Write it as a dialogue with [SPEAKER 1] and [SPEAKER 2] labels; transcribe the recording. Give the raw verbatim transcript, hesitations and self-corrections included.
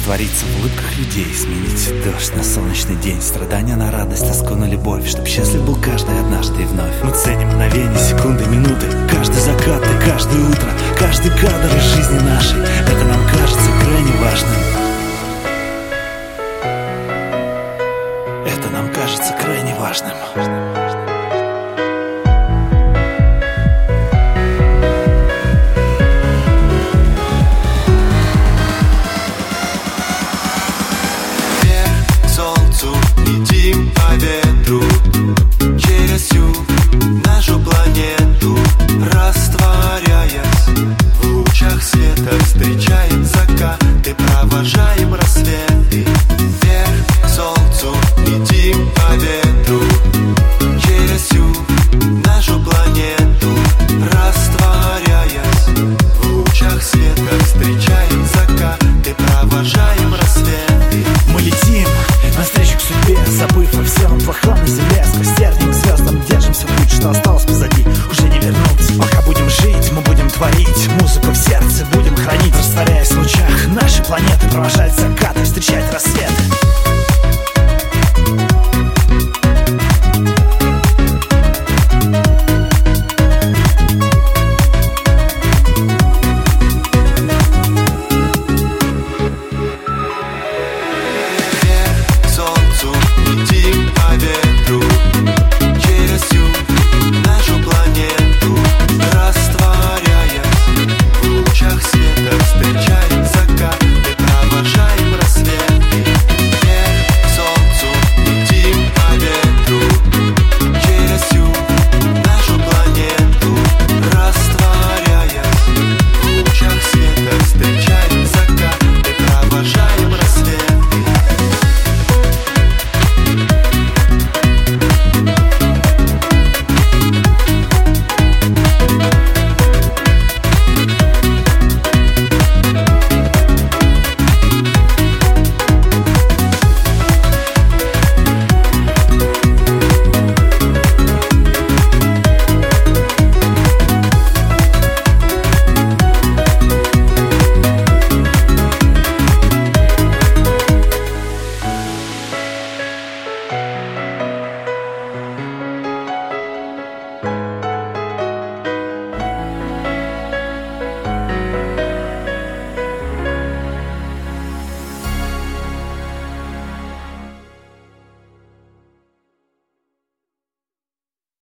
[SPEAKER 1] раствориться в улыбках людей, сменить дождь на солнечный день, страдания на радость, тоску на любовь, чтоб счастлив был каждый однажды и вновь. Мы ценим мгновения, секунды, минуты, каждый закат и каждое утро, каждый кадр из жизни нашей. Это нам кажется крайне важным. Это нам кажется крайне важным.
[SPEAKER 2] Летим по ветру через всю нашу планету, растворяясь в лучах света, встречаем закаты, провожаем рассветы. Вверх к солнцу летим по ветру через всю нашу планету, растворяясь в лучах света, встречаем закаты, провожаем рассветы.
[SPEAKER 1] Мы летим навстречу к судьбе, забыв о всем плохом на земле. Сквозь тернии к звездам держимся, путь, что осталось позади, уже не вернуть. Пока будем жить, мы будем творить музыку в сердце, будем хранить, растворяясь в лучах нашей планеты, провожать